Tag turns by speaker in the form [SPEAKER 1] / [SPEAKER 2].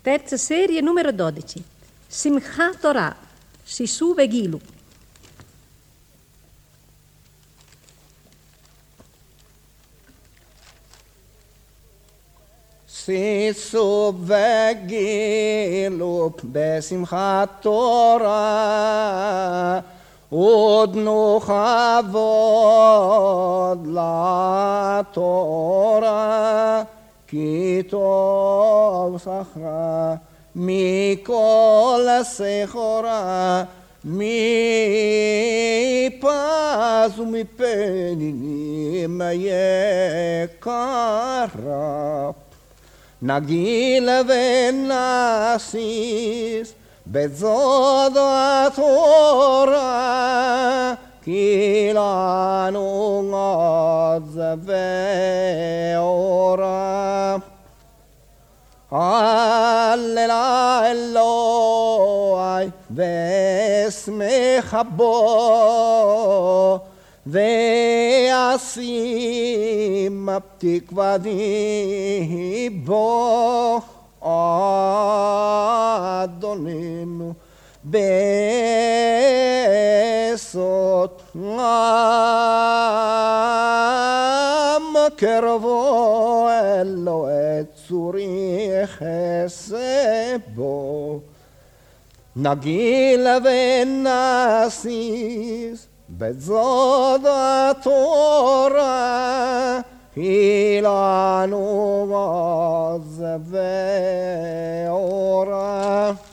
[SPEAKER 1] Terza serie, numero 12. Simchat Torah, Sisu Vegilu.
[SPEAKER 2] Sisu Vegilu בשמחת תורה ודנו כבוד לתורה כי טוב שכרה מכל סחורה מפז ומפנינים יקרה נגיל ונסיס בזוד התורה כי לנו עוז ואורה הלל אלוהי ואשמח בו ואשים תקוותי בו אדוננו בסוד עם קרבו אלוהי צורי חסד בו נגיל ונסיס בזוד התורה היא לנו עוז ואורה